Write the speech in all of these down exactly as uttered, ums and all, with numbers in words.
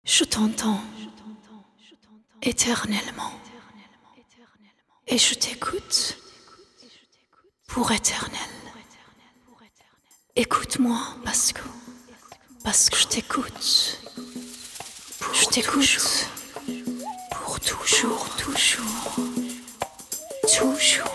Je t'entends éternellement et je t'écoute pour éternel. Écoute-moi parce que, parce que je t'écoute. Je t'écoute pour toujours, toujours, toujours.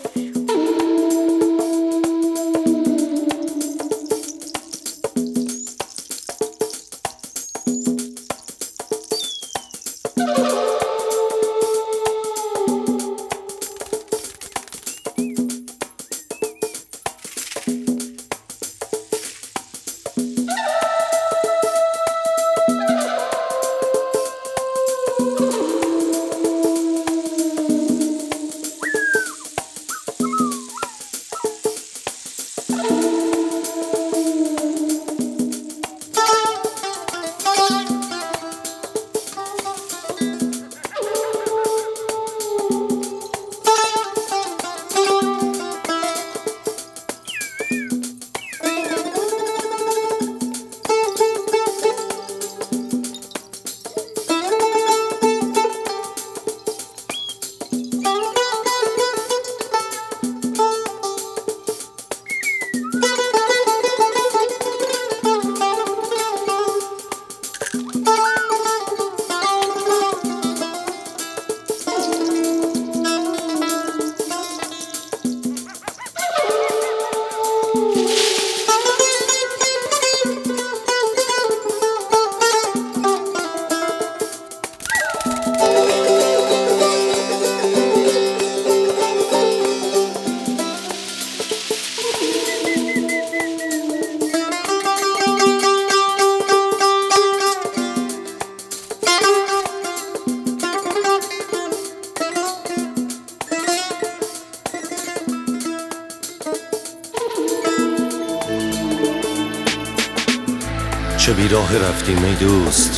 چه بیراه رفتیم ای دوست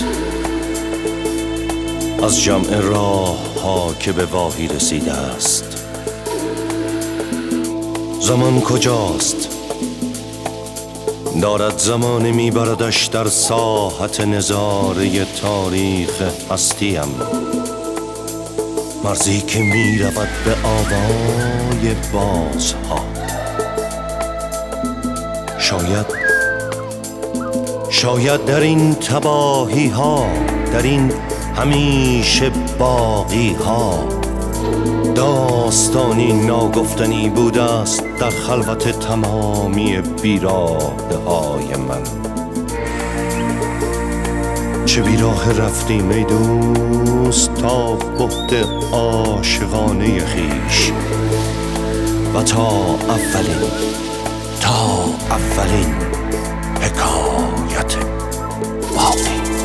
از جمع راه ها که به واهی رسیده است. زمان کجاست؟ دارد زمان میبردش در ساحت نظاره تاریخ هستیم، مرزی که میرود به آوای بازها. شاید شاید در این تباهی ها، در این همیشه باقی ها، داستانی ناگفتنی بوده است در خلوت تمامی بیراهه های من. چه بیراه رفتیم ای دوست تا بهت عاشقانه خویش و تا اولین تا اولین حکایت باقی.